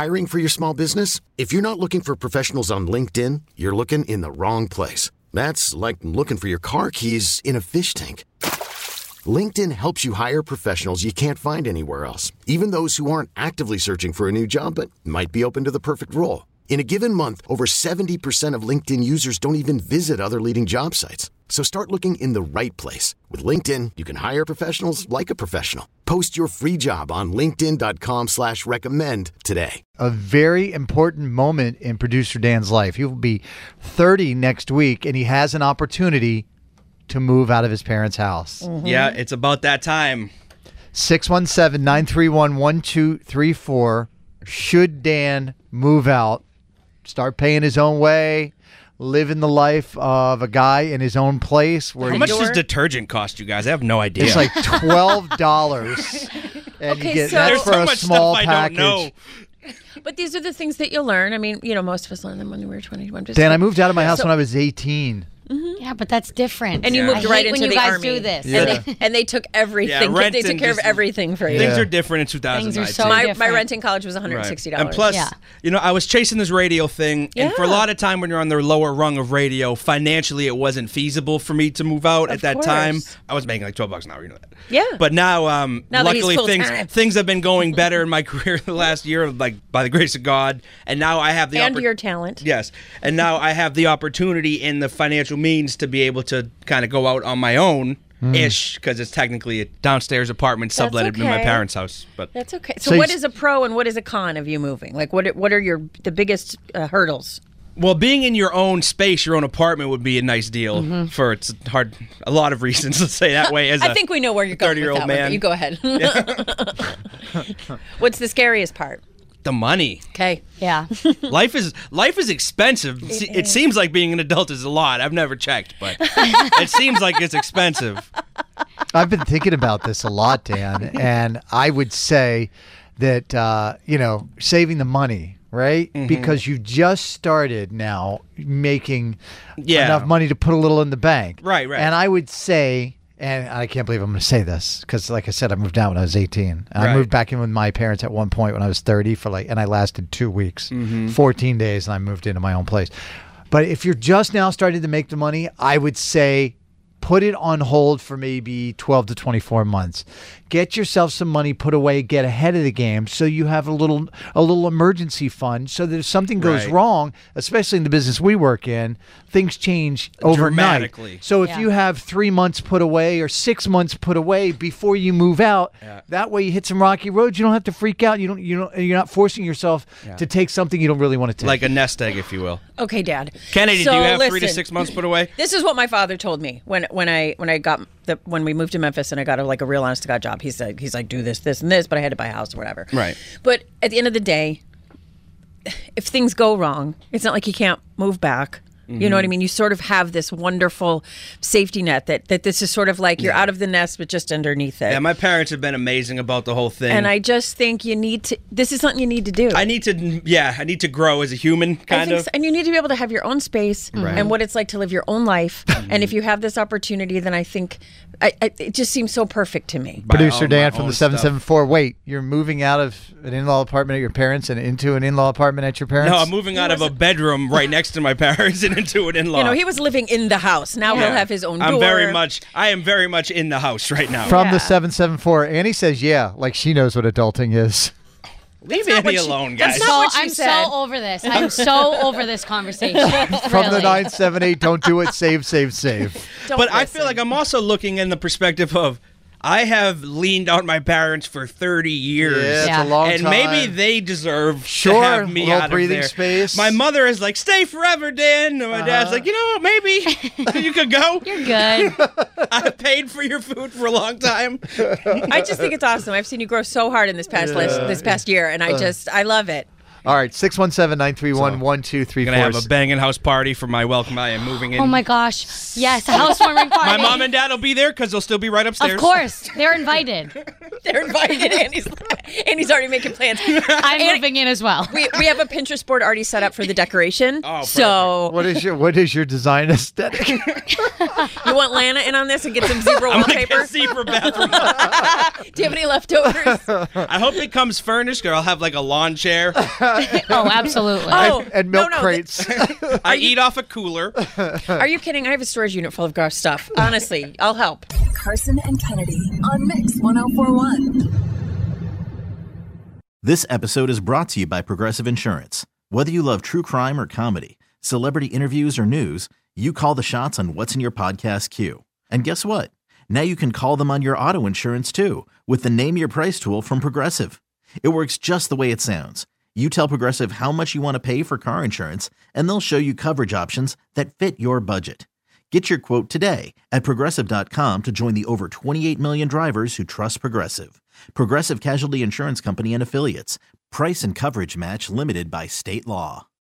Hiring for your small business? If you're not looking for professionals on LinkedIn, you're looking in the wrong place. That's like looking for your car keys in a fish tank. LinkedIn helps you hire professionals you can't find anywhere else, even those who aren't actively searching for a new job but might be open to the perfect role. In a given month, over 70% of LinkedIn users don't even visit other leading job sites. So start looking in the right place. With LinkedIn, you can hire professionals like a professional. Post your free job on linkedin.com/recommend today. A very important moment in producer Dan's life. He will be 30 next week, and he has an opportunity to move out of his parents' house. Mm-hmm. Yeah, it's about that time. 617-931-1234. Should Dan move out, start paying his own way, living the life of a guy in his own place? Where How much does detergent cost you guys? I have no idea. It's like $12. And Okay, you get so- that's There's for so a much small stuff package. I don't know. But these are the things that you'll learn. I mean, most of us learned them when we were 21. Dan, I moved out of my house when I was 18. Yeah, but that's different. And you moved I right hate into when the you guys army. do this. Yeah. And they took everything. Yeah, They took renting care of just- everything for you. Things Yeah. are different in 2019. Things are so My different. rent in college was $160. And plus, Yeah. I was chasing this radio thing, and for a Yeah. lot of time when you're on the lower rung of radio, financially it wasn't feasible for me to move out at that course. time. I was making like $12 an hour, you know that. Yeah. But now, Now that he's luckily full-time. things have been going better in my career the last year, like by the grace of God, and now I have the and your talent. Yes, and now I have the opportunity and the financial means to be able to kind of go out on my own. Ish, because it's technically a downstairs apartment subletted in my okay. parents' house. But That's okay. So So what you- is a pro and what is a con of you moving? Like, what are the biggest hurdles? well, being in your own space, your own apartment would be a nice deal for a lot of reasons. Let's say that way. As I think we know where you're going with 30-year-old that one, man. but you go ahead. What's the scariest part? the money. Okay. Yeah. Life is expensive. It seems like being an adult is a lot. I've never checked, but it seems like it's expensive. I've been thinking about this a lot, Dan, and I would say that, saving the money, right? Mm-hmm. Because you just started now making Yeah. enough money to put a little in the bank. Right. And I would say, and I can't believe I'm going to say this because, like I said, I moved out when I was 18. And I Right. moved back in with my parents at one point when I was 30 and I lasted 2 weeks, Mm-hmm. 14 days, and I moved into my own place. But if you're just now starting to make the money, I would say put it on hold for maybe 12 to 24 months. Get yourself some money put away, get ahead of the game so you have a little emergency fund so that if something goes Right. wrong, especially in the business we work in, things change overnight. Dramatically. So if Yeah. you have 3 months put away or 6 months put away before you move out, that way you hit some rocky roads, you don't have to freak out. You're not forcing yourself to take something you don't really want to take. Like a nest egg, if you will. Okay, Dad. Kennedy, So, do you have 3 to listen, 6 months put away? This is what my father told me when we moved to Memphis and I got a real honest to God job. He's like, do this, this, and this, but I had to buy a house or whatever. Right. But at the end of the day, if things go wrong, it's not like you can't move back. You know what I mean? You sort of have this wonderful safety net that this is sort of like you're out of the nest, but just underneath it. Yeah, my parents have been amazing about the whole thing. And I just think this is something you need to do. I need to grow as a human, I kind think of. so. And you need to be able to have your own space and what it's like to live your own life. And if you have this opportunity, then I think it just seems so perfect to me. Buy Producer all Dan my from own the stuff. 774. Wait, you're moving out of an in-law apartment at your parents and into an in-law apartment at your parents? No, I'm moving out of a bedroom right next to my parents and into an in-law. You know, he was living in the house. Now he'll have his own door. I am very much in the house right now. From the Yeah. 774. Annie says, yeah, like she knows what adulting is. Leave not Andy what she- alone, that's guys. not what she I'm said. so over this. I'm so over this conversation. From the Really. 978, don't do it, save, save, save. Don't But I listen. feel like I'm also looking in the perspective of I have leaned on my parents for 30 years. Yeah, it's Yeah. a long And time. maybe they deserve Sure, to have me little out breathing of there. space. My mother is like, stay forever, Dan. And my dad's like, maybe you could go. You're good. I paid for your food for a long time. I just think it's awesome. I've seen you grow so hard in this past year, and I love it. All right, 617-931-1234. Gonna have a banging house party for my welcome. I am moving in. Oh my gosh. Yes, a housewarming party. My mom and dad will be there because they'll still be right upstairs. Of course. They're invited. They're invited. Andy's already making plans. I'm moving in as well. We have a Pinterest board already set up for the decoration. Oh, so What is your design aesthetic? you want Lana in on this and get some zebra I'm like wallpaper? a zebra bathroom. Do you have any leftovers? I hope it comes furnished, or I'll have like a lawn chair Oh, absolutely. Oh, and milk no, crates. I eat off a cooler. Are you kidding? I have a storage unit full of gross stuff. Honestly, I'll help. Carson and Kennedy on Mix 104.1. This episode is brought to you by Progressive Insurance. Whether you love true crime or comedy, celebrity interviews or news, you call the shots on what's in your podcast queue. And guess what? Now you can call them on your auto insurance too with the Name Your Price tool from Progressive. It works just the way it sounds. You tell Progressive how much you want to pay for car insurance, and they'll show you coverage options that fit your budget. Get your quote today at Progressive.com to join the over 28 million drivers who trust Progressive. Progressive Casualty Insurance Company and Affiliates. Price and coverage match limited by state law.